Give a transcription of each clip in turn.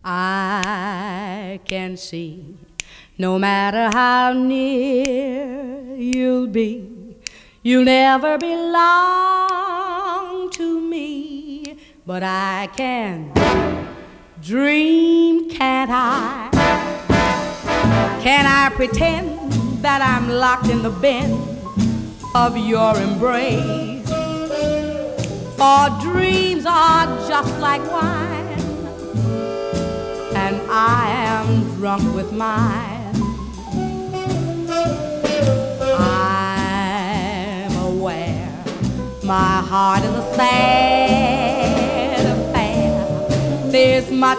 I can see no matter how near you'll be, you'll never belong to me. But I can dream, can't I? Can I pretend that I'm locked in the bin of your embrace? For dreams are just like wine, and I am drunk with mine. I'm aware my heart is a sad affair. There's much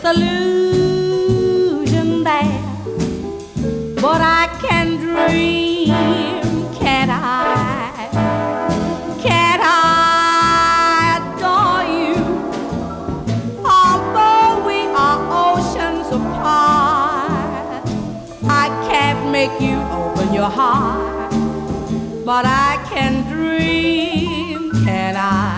disillusion there, but I can dream, can't I? Can't I adore you? Although we are oceans apart, I can't make you open your heart, but I can dream, can I?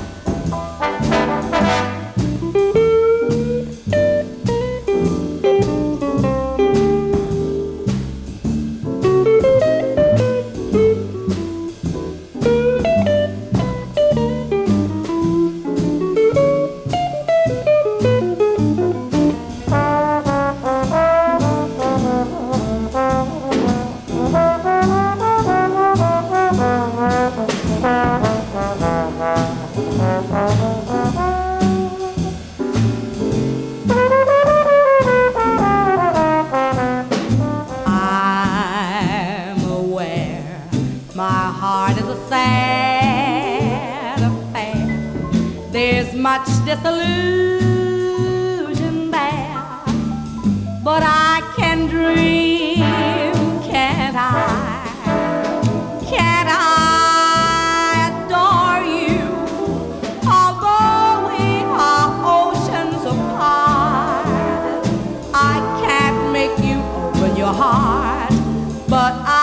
I'm aware my heart is a sad affair. There's much disillusion there, but I can dream, can't I? Can't I adore you? Although we are oceans apart, I can't make you open your heart, but I